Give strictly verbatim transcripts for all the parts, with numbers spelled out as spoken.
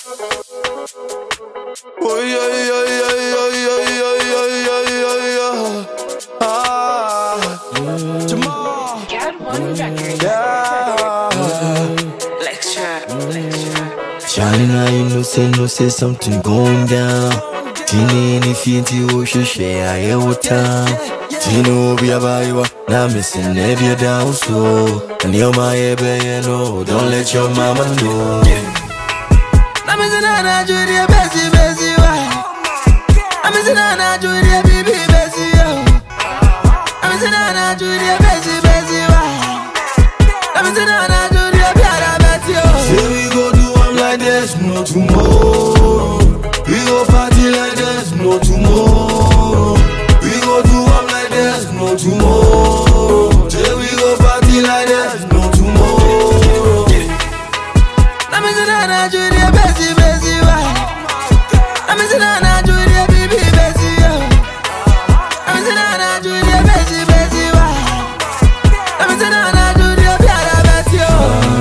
Oh yeah, yeah, yeah, yeah, yeah, yeah, yeah, yeah, yeah. Ah, Jamal. Gad One Records. Yeah. Lecture, lecture. Charlie, now you know, say, no, say something going down. Tini, ni fiti, wo, she, share, I hear what time. Tino, be a bayo, now missing, never down, so. And you're my baby, no, don't let your mama know. I'm missing Anna, Julia, Bessie, Bessie, why? I'm missing Anna, Julia, baby, Bessie, yo. I'm missing Anna, Julia, Bessie, Bessie, why? I'm missing Anna, Julia, Piara, Bessie, yo. Say we go do one like this, no tomorrow. We go party like this, no tomorrow. We go do one like this, no tomorrow. Say we go party like this, no tomorrow. I'm missing Anna, Julia, Bessie, Bessie, why? I'm missing Anna, Julia, baby, Bessie, yo. I'm missing Anna, Julia, Bessie, Bessie, why? I'm missing Anna, Julia, Piara, Bessie, yo.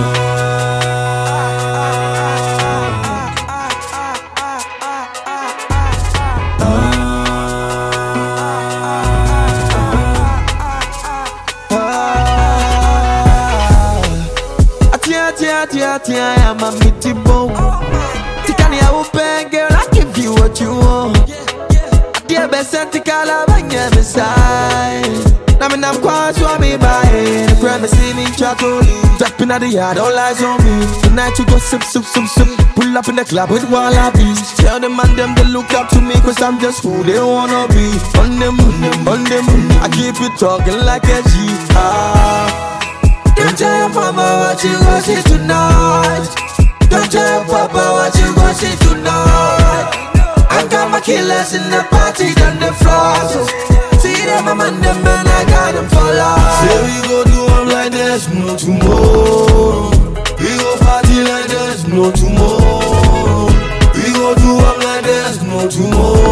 Atia, atia, atia, atia, I'm a meaty bone. Tikani ya open girl, I give you what you want. Dear best antikala banya beside. Now me nam kwa swami by. The crime see me chakoli. Tapping at the yard, all eyes on me. Tonight you go sip, sip, sip, sip. Pull up in the club with wallabies. Tell them and them they look up to me, cause I'm just who they wanna be. On them, on them, I keep it talking like a G. Ah. Don't tell your mama what you gon' see tonight. Don't tell your papa what you gon' see tonight. I got my killers in the party on the floor, so see them, I'm on them and I got them for life. Say we go do them like this, no tomorrow. We go party like this, no tomorrow. We go do them like this, no tomorrow.